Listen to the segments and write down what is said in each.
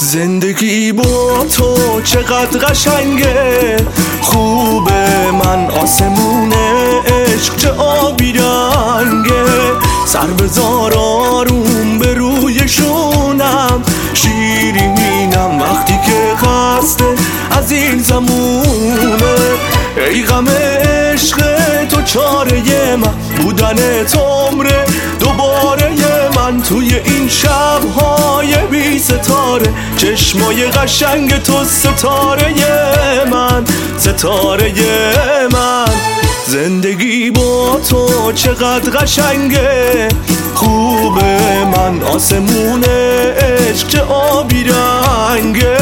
زندگی با تو چقدر قشنگه، خوبه من آسمون عشق چه آبی رنگه. سر بذار آروم به روی شونم، شیرینم وقتی که خسته از این زمونه. ای غم عشق تو چاره من، بودن تو عمره دوباره من. توی این شب‌های بی ستاره، چشمای قشنگ تو ستاره من، ستاره من. زندگی با تو چقدر قشنگه، خوبه من آسمون عشق چه آبی رنگه.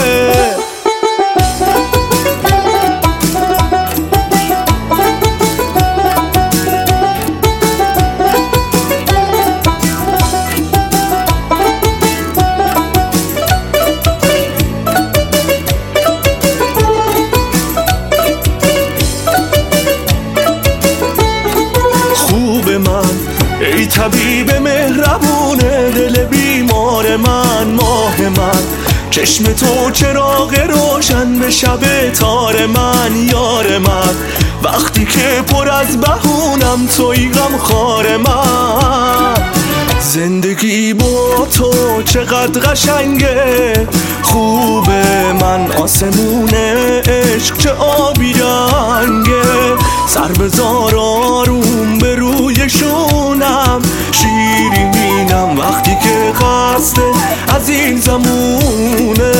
ای طبیب مهربونه، دل بیمار من، ماه من. چشم تو چراغ روشن به شب تار من، یار من. وقتی که پر از بهونم توی غمخوار من. زندگی با تو چقدر قشنگه، خوبه من آسمون عشق چه آبی رنگه. سر بذار آروم به روی شونم، شیرینم وقتی که خسته از این زمونه.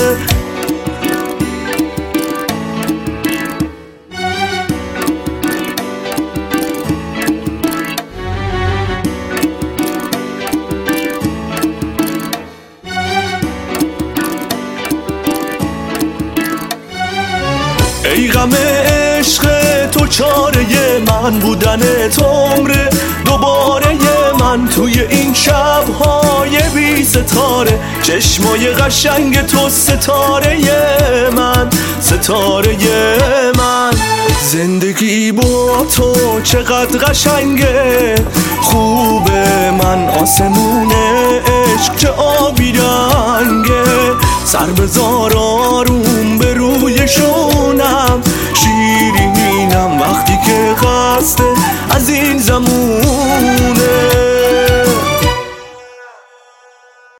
ای غم عشق تو چاره من، بودن تو عمره دوباره من. توی این شب‌های بی ستاره، چشمای قشنگ تو ستاره من، ستاره من. زندگی با تو چقدر قشنگه، خوبه من آسمون عشق چه آبی رنگه. سر بذار آروم به روی شونم، شیرینم وقتی که خسته از این زمان.